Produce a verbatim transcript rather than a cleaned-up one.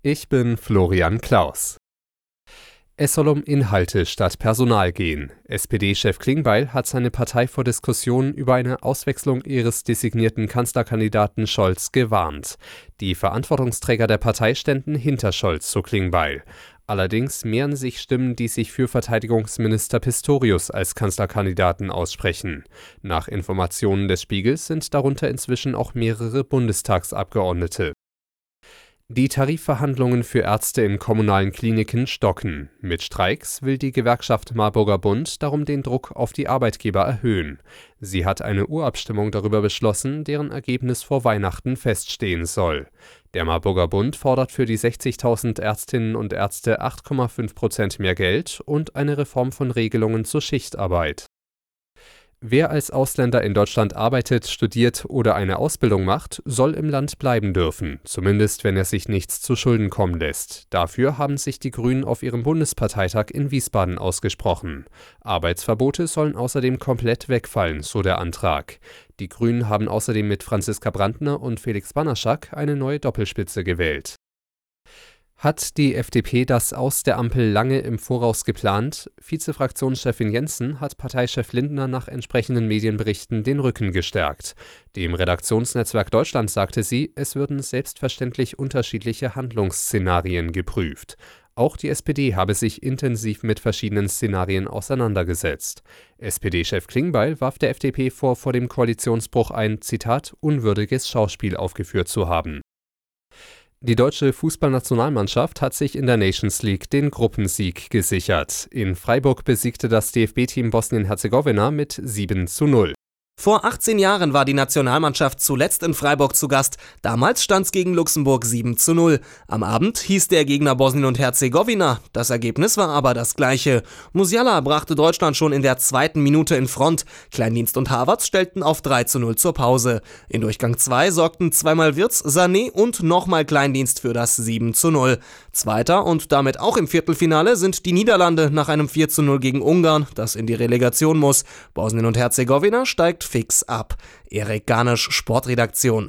Ich bin Florian Klaus. Es soll um Inhalte statt Personal gehen. S P D-Chef Klingbeil hat seine Partei vor Diskussionen über eine Auswechslung ihres designierten Kanzlerkandidaten Scholz gewarnt. Die Verantwortungsträger der Partei ständen hinter Scholz, so Klingbeil. Allerdings mehren sich Stimmen, die sich für Verteidigungsminister Pistorius als Kanzlerkandidaten aussprechen. Nach Informationen des Spiegels sind darunter inzwischen auch mehrere Bundestagsabgeordnete. Die Tarifverhandlungen für Ärzte in kommunalen Kliniken stocken. Mit Streiks will die Gewerkschaft Marburger Bund darum den Druck auf die Arbeitgeber erhöhen. Sie hat eine Urabstimmung darüber beschlossen, deren Ergebnis vor Weihnachten feststehen soll. Der Marburger Bund fordert für die sechzigtausend Ärztinnen und Ärzte acht Komma fünf Prozent mehr Geld und eine Reform von Regelungen zur Schichtarbeit. Wer als Ausländer in Deutschland arbeitet, studiert oder eine Ausbildung macht, soll im Land bleiben dürfen, zumindest wenn er sich nichts zu Schulden kommen lässt. Dafür haben sich die Grünen auf ihrem Bundesparteitag in Wiesbaden ausgesprochen. Arbeitsverbote sollen außerdem komplett wegfallen, so der Antrag. Die Grünen haben außerdem mit Franziska Brandner und Felix Banaschak eine neue Doppelspitze gewählt. Hat die F D P das Aus der Ampel lange im Voraus geplant? Vizefraktionschefin Jensen hat Parteichef Lindner nach entsprechenden Medienberichten den Rücken gestärkt. Dem Redaktionsnetzwerk Deutschland sagte sie, es würden selbstverständlich unterschiedliche Handlungsszenarien geprüft. Auch die S P D habe sich intensiv mit verschiedenen Szenarien auseinandergesetzt. S P D-Chef Klingbeil warf der F D P vor, vor dem Koalitionsbruch ein, Zitat, unwürdiges Schauspiel aufgeführt zu haben. Die deutsche Fußballnationalmannschaft hat sich in der Nations League den Gruppensieg gesichert. In Freiburg besiegte das D F B-Team Bosnien-Herzegowina mit sieben zu null. Vor achtzehn Jahren war die Nationalmannschaft zuletzt in Freiburg zu Gast. Damals stand es gegen Luxemburg sieben zu null. Am Abend hieß der Gegner Bosnien und Herzegowina. Das Ergebnis war aber das gleiche. Musiala brachte Deutschland schon in der zweiten Minute in Front. Kleindienst und Havertz stellten auf drei zu null zur Pause. In Durchgang zwei sorgten zweimal Wirtz, Sané und nochmal Kleindienst für das sieben zu null. Zweiter und damit auch im Viertelfinale sind die Niederlande nach einem vier zu null gegen Ungarn, das in die Relegation muss. Bosnien und Herzegowina steigt fix ab. Erik Garnisch, Sportredaktion.